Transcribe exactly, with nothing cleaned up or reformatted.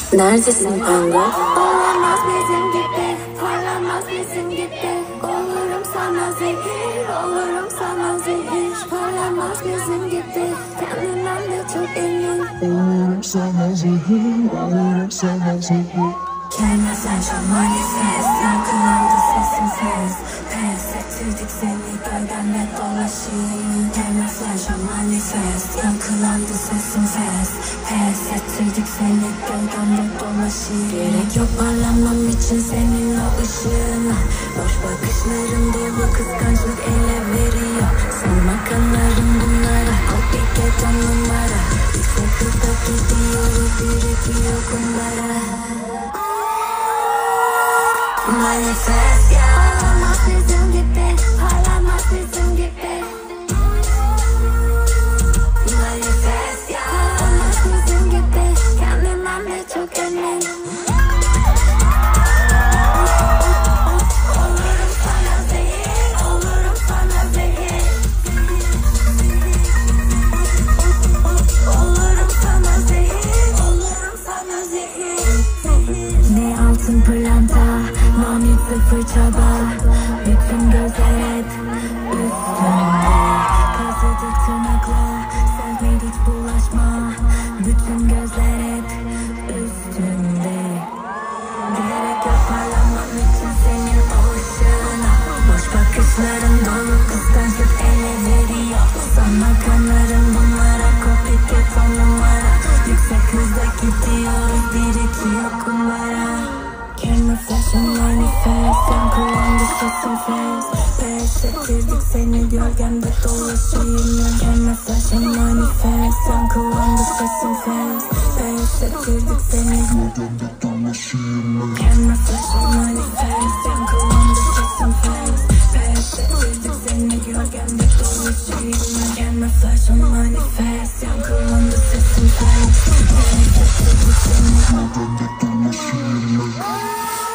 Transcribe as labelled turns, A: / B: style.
A: Neredesin panda?
B: Olamaz bizim gibi, parlamaz bizim gibi. Olurum sana zehir, olurum sana zehir. Parlamaz bizim gibi, kendinden de çok emin.
C: Olurum sana zehir, olurum sana zehir.
B: Kendine sen şu manifest, yankılandı sesin ses. Pes ettirdik seni gölgemle dolaşayım. Kendine sen şu manifest, yankılandı sesin ses. Pes ettirdik seni gölgemle dolaşayım. Gerek yok parlamam için senin o ışığına. Boş bakışların dolu kıskançlık ele veriyor. Sanma kanarım bunlara, copycat on numara. Yüksek hızda gidiyoruz, birikiyor kumlara. Manifest ya. Olamaz bizim gibi, parlamaz bizim gibi. Manifest ya. Olamaz bizim gibi, kendinden de çok emin. Olurum sana zehir, olurum sana zehir. Olurum sana zehir, olurum sana zehir. Ne altın pırlanta, namit sıfır çaba. Bütün gözler hep üstünde. Kazıdık tırnakla, sevmedik hiç bulaşma. Bütün gözler hep üstünde. Gerek yok parlamam için senin o ışığına. Boş bakışların dolu kıskançlık ele veriyor. Sana kanarım bunlara, copycat on numara. Yüksek hızla gidiyoruz, birikiyor kumlara. Camouflage manifest, yankılandı sesin ses. Pes ettirdik seni gölgemde dolaşayım. Camouflage manifest, yankılandı sesin ses. Pes ettirdik seni
C: Gölgemde dolaşayım.
B: Camouflage manifest, yankılandı sesin ses. Pes ettirdik seni gölgemde dolaşayım. Camouflage manifest, yankılandı sesin ses. Pes ettirdik seni
C: Gölgemde dolaşayım.